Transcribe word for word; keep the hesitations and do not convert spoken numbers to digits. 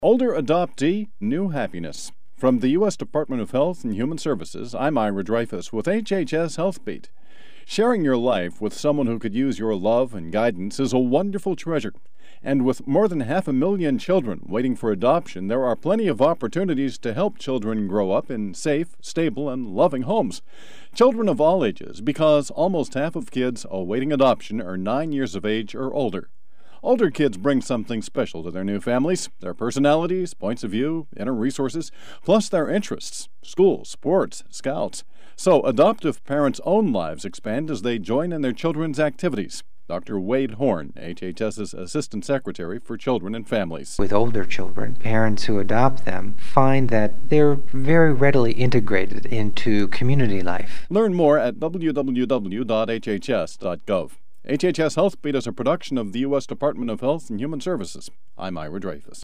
Older adoptee, new happiness. From the U S Department of Health and Human Services, I'm Ira Dreyfus with H H S Health Beat. Sharing your life with someone who could use your love and guidance is a wonderful treasure. And with more than half a million children waiting for adoption, there are plenty of opportunities to help children grow up in safe, stable, and loving homes. Children of all ages, because almost half of kids awaiting adoption are nine years of age or older. Older kids bring something special to their new families, their personalities, points of view, inner resources, plus their interests, school, sports, scouts. So adoptive parents' own lives expand as they join in their children's activities. Doctor Wade Horn, HHS's Assistant Secretary for Children and Families. With older children, parents who adopt them find that they're very readily integrated into community life. Learn more at w w w dot h h s dot gov. H H S Health Beat is a production of the U S Department of Health and Human Services. I'm Ira Dreyfus.